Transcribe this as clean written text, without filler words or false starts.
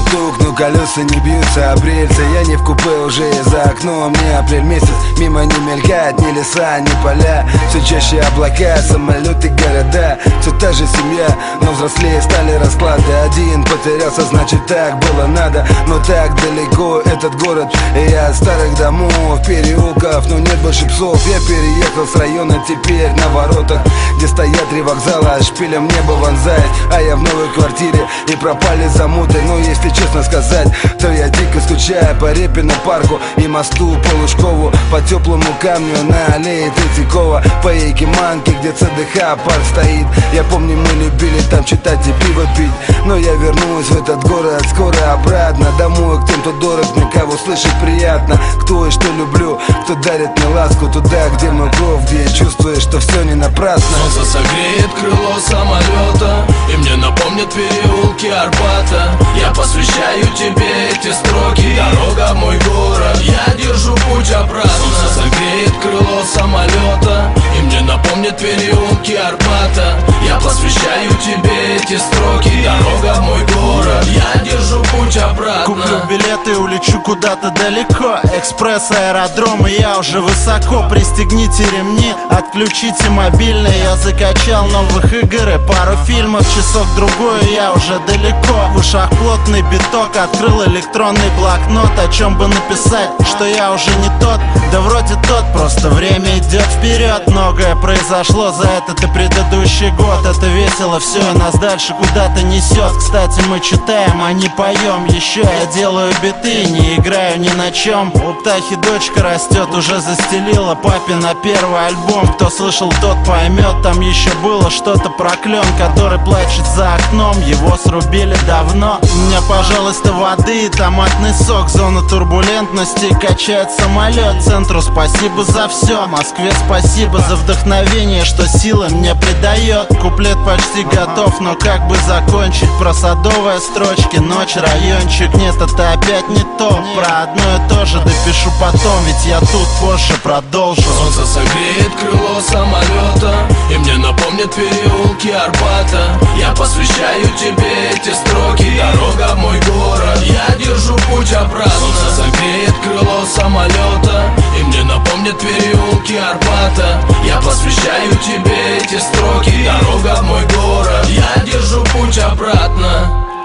стук, но колеса не бьются об рельсы. Я не в купе, уже за окном. Не апрель месяц, мимо не мелькает ни леса, ни поля. Все чаще облака, самолеты, города. Все та же семья, но взрослее стали расклады. Один потерялся, значит так было надо. Но так далеко этот город, и я от старых домов, переулков, но нет больше псов. Я переехал с района теперь на воротах, где стоят три вокзала, шпилем небо вонзает. А я в новой квартире, и пропали замуты. Но если честно сказать, то я дико скучаю по Репину парку и мосту по Лужкову, по теплому камню на аллее Третьякова, по Якиманке, где ЦДХ парк стоит. Я помню, мы любили там читать и пиво пить. Но я вернусь в этот город скоро обратно, домой, к тем, кто дорог мне, кого слышать приятно. Кто и что люблю, кто дарит мне ласку, туда, где мой кровь, где я чувствую, что все не напрасно. Солнце согреет крыло самолета, и мне напомнят переулки Арбата. Я посвящаю тебе эти строки, дорога в мой город, я держу путь обратно. Солнце согреет крыло самолета, и мне напомнят переулки Арбата. Я посвящаю тебе эти строки, дорога в мой город, я держу путь обратно. Куплю билеты и улечу куда-то далеко. Экспресс, аэродром, и я уже высоко. Пристегните ремни, отключите мобильный. Я закачал новых игр и пару фильмов. Часок-другой, и я уже далеко. В ушах плотный биток, открыл электронный блокнот. О чем бы написать, что я уже не тот? Да вроде тот, просто время идет вперед. Многое произошло за этот и предыдущий год. Это весело все, и нас дальше куда-то несет. Кстати, мы читаем, а не поем. Еще я делаю биты, не играю ни на чем. У Птахи дочка растет, уже застелила папе на первый альбом. Кто слышал, тот поймет. Там еще было что-то про клен, который плачет за окном. Его срубили давно. У меня, пожалуйста, воды и томатный сок. Зона турбулентности, качает самолет. Центру спасибо за все, Москве спасибо за вдохновение, что силы мне придает. Куплет почти готов, но как бы закончить? Про садовые строчки, ночь, райончик. Нет, это опять не то. Про одно и то же допишу потом, ведь я тут позже продолжу. Солнце согреет крыло самолета, и мне напомнят переулки Арбата. Я посвящаю тебе эти строки, дорога в мой город, я держу путь обратно. Солнце согреет крыло самолета, и мне напомнят переулки Арбата. Я посвящаю тебе эти строки, дорога в мой город, я держу путь обратно.